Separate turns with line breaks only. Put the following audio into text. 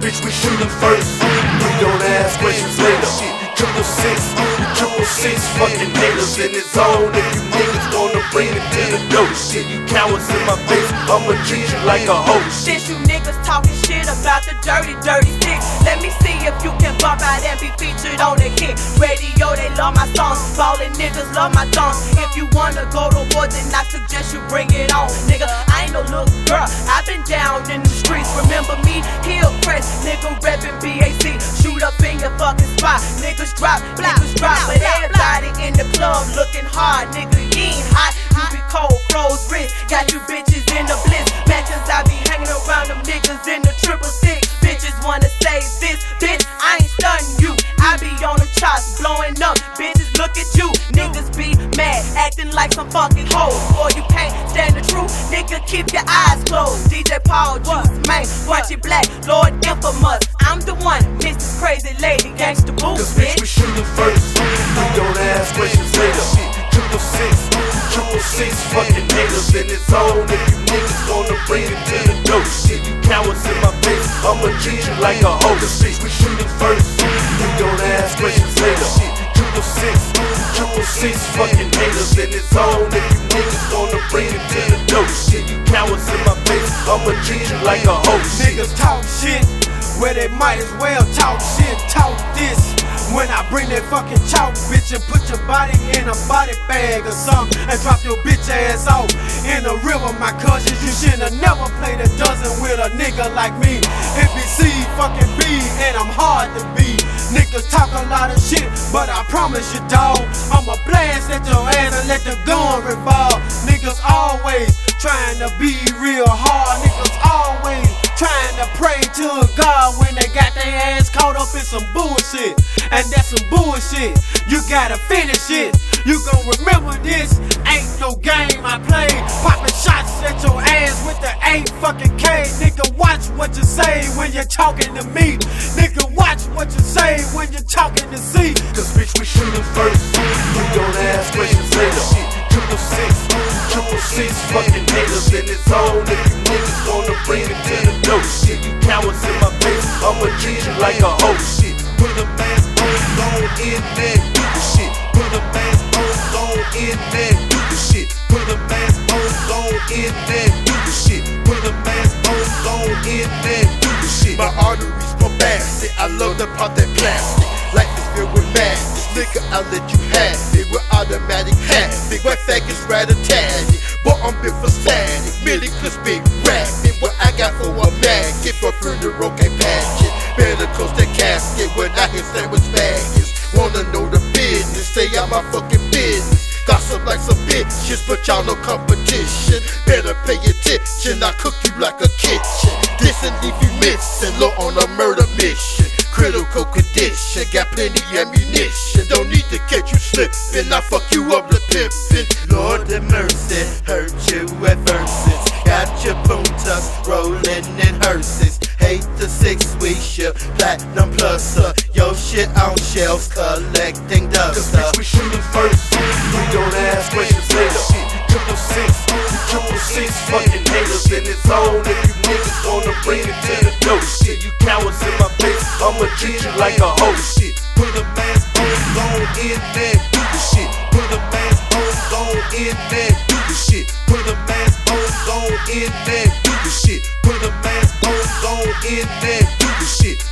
bitch, we shootin' first. We don't ask questions later. Shit, 666, fucking haters in his zone. If you niggas wanna bring it to the dope, shit, you cowards in my face, I'ma treat you like a hoe.
Since you niggas talking shit about the dirty stick, let me see if you can bump out and be featured on the hit radio. They love my songs, ballin' niggas love my songs. If you wanna go to war, then I suggest you bring it on, nigga. I ain't no little girl, I've been down in the streets. Remember me, Hillcrest, nigga reppin' BAC. Shoot up in your fucking spot, niggas drop, but everybody in the club looking hard, nigga. You ain't hot, you be cold, froze wrist. Got you bitches in the bliss, man, cause I be hanging around them niggas in the 666. Bitches wanna say this, bitch, I ain't stunning you. I be on the charts, blowing up, bitches look at you. Niggas be mad, acting like some fucking hoes. Or you can't stand the truth, nigga, keep your eyes closed. DJ Paul Juice, man, Punchy Black, Lord Infamous. I'm the one, Mrs. Crazy Lady, gangsta boo,
Cause bitch, we shootin' first, we don't ask questions later. 666, fucking haters in his zone. If you niggas wanna bring it to the dope, shit, you cowards in my face, I'ma treat you like a hoe. Cause bitch, we shootin' first, we don't ask questions later. 666, fucking haters in his zone. If you niggas wanna bring it to the dope, shit, you cowards in my face, I'ma treat you like a hoe.
Niggas talk shit where they might as well talk shit. Talk this when I bring that fucking chalk, bitch, and put your body in a body bag or something and drop your bitch ass off in the river, my cousins. You shouldn't never played a dozen with a nigga like me. NBC fucking B, and I'm hard to beat. Niggas talk a lot of shit, but I promise you, dawg, I'ma blast at your ass and let the gun revolve. Niggas always trying to be real hard. Niggas always trying to pray to a God when they got their ass caught up in some bullshit. And that's some bullshit, you gotta finish it. You gon' remember this, ain't no game I play. Poppin' shots at your ass with the 8 fucking K. Nigga, watch what you say when you're talking to me. Nigga, watch what you say when you're talking to C.
Cause bitch, we shootin' first, we don't ask questions later. 666, fucking haters in his zone. If you niggas wanna bring it to the dope, shit, you cowards in my face, I'ma treat you like a hoe. Shit, put a mask on in there, do the shit. Put a mask on in there, do the shit. Put a mask on in there, do the shit. Put a mask on in there, do the shit.
My arteries bombastic, I love to pop that plastic. Life is filled with madness, nigga, I'll let you have it. With automatic habit, wet faggots rat-a-tatty. But I'm built for static, milli clips big rapping. What I got for a maggot, for funeral can't patch it. Better close that casket when I hear sandwich faggots. Wanna know the business, stay out my fucking business. Gossip like some bitches, but y'all no competition. Better pay attention, I cook you like a kitchen. This and leave you missing, low on a murder mission. Critical condition, got plenty ammunition. Don't need to catch you slipping, I fuck you up the pimpin'. Lord have mercy, hurt you at verses. Got your puntas rolling in hearses. Hate the 6-week ship, platinum pluser. Yo shit on shelves, collecting dust.
Cause bitch, we shootin' first, we don't ask questions later. 666, fucking haters in his zone. If you niggas wanna bring it to the dope, shit, you cowards in my face, I'ma treat you like a hoe. Shit, put a mask on in there, do the shit. Put a mask on in there, do the shit. Put a mask on in there, do the shit. Put a mask on in there, do the shit.